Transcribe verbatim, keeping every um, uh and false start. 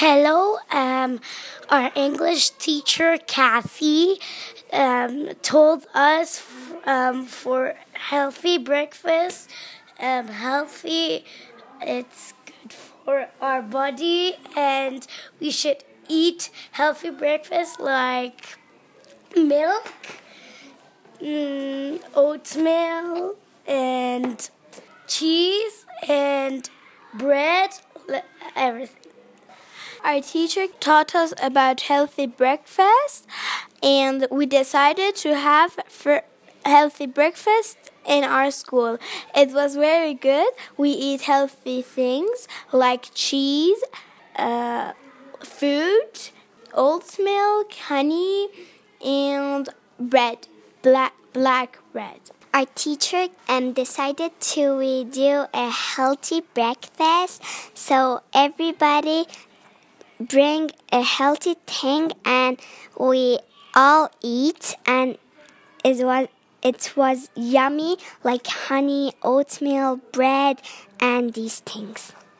Hello, um, our English teacher Kathy um, told us um, for healthy breakfast, um, healthy, it's good for our body, and we should eat healthy breakfast like milk, mm, oatmeal, and cheese, and bread, everything. Our teacher taught us about healthy breakfast, and we decided to have for healthy breakfast in our school. It was very good. We eat healthy things like cheese, uh, fruit, oat milk, honey, and bread, black black bread. Our teacher um, decided to do a healthy breakfast, so everybody bring a healthy thing and we all eat, and it was it was yummy, like honey, oatmeal, bread, and these things.